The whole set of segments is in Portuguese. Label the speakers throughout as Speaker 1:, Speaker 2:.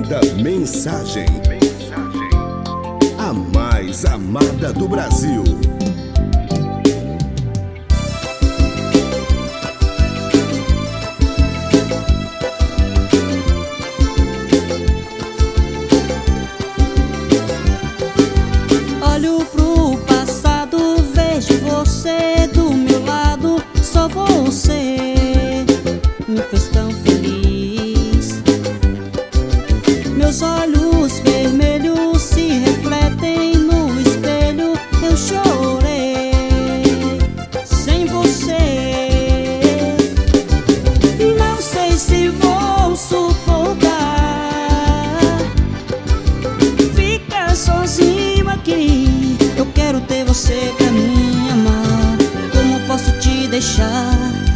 Speaker 1: Banda Mensagem, a mais amada do Brasil.
Speaker 2: Olho pro passado, vejo você do meu lado. Só você me fez tão feliz. Meus olhos vermelhos se refletem no espelho. Eu chorei sem você. Não sei se vou suportar ficar sozinho aqui. Eu quero ter você pra me amar. Como posso te deixar?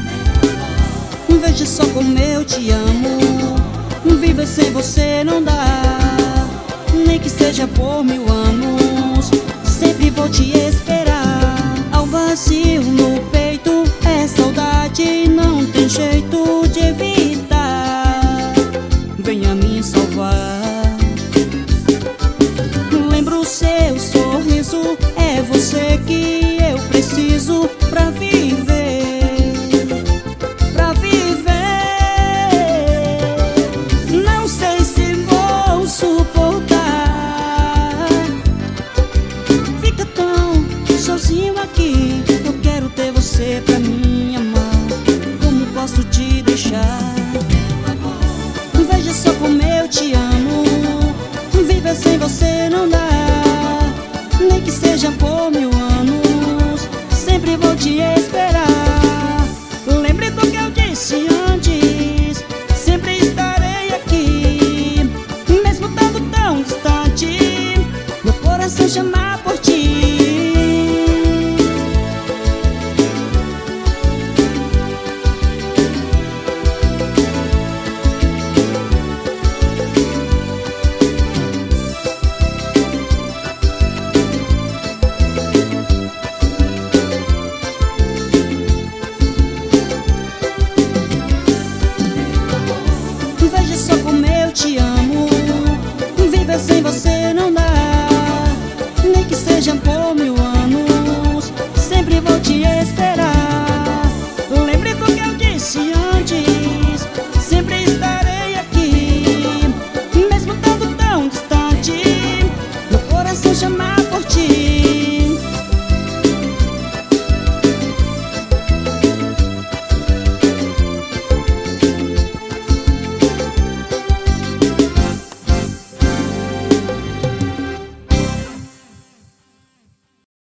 Speaker 2: Veja só como eu te amo. Viver sem você não dá. Nem que seja por 1000 anos, sempre vou te esperar. Ao vazio no peito